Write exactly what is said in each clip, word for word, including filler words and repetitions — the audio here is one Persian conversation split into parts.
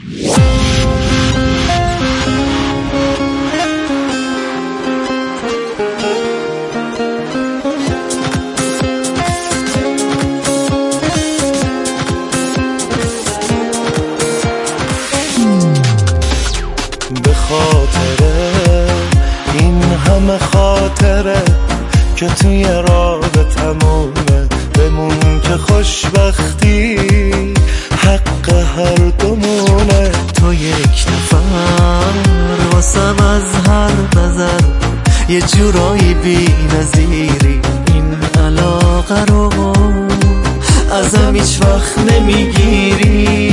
به خاطره این همه خاطره که توی رابطمونه بمون که خوشبختی حق هر دومونه. تو یک نفر واسم از هر نظر یه جورایی بی نظیری، این علاقه رو ازم هیچ وقت نمیگیری.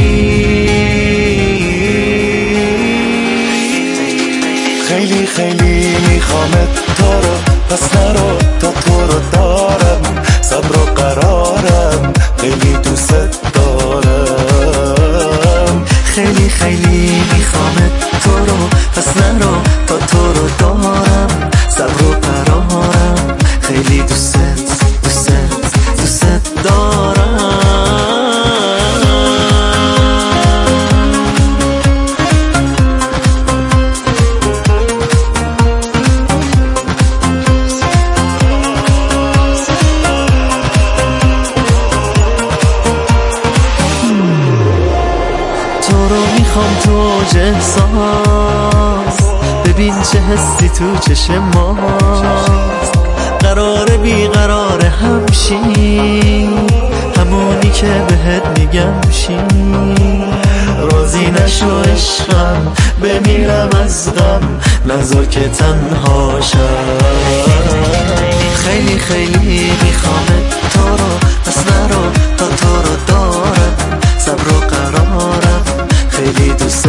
خیلی خیلی میخوامت تو رو، پس نرو تا تو رو دارم، صبر و قرارم، خیلی دوست دارم. خیلی خیلی میخوامت تو رو، پس نرو تا تو رو دارم، صبر و قرارم، خیلی دوست دوست دوست دارم. تو رو میخوام تو اوج احساس، ببین چه حسی تو چشم ماست. قراره بیقراره همشی، همونی که بهت میگم شی. راضی نشو عشقم، بمیرم از غم، نذار که تنها شم. خیلی خیلی میخوامت تو رو، پس نرو تا تو رو دارم، صبر و قرارم، خیلی دوست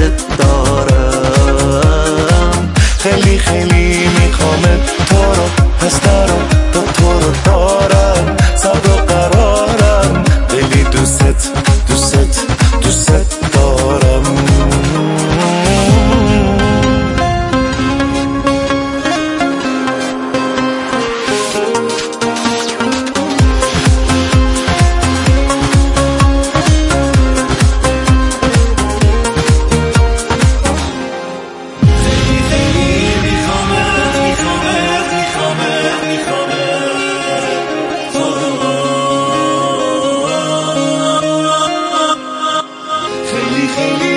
دارم. خیلی خیلی میخوامت تو رو، پس نرو تا تو رو دارم، صبر و قرارم، خیلی دوست دوست دوست دارم. خیلی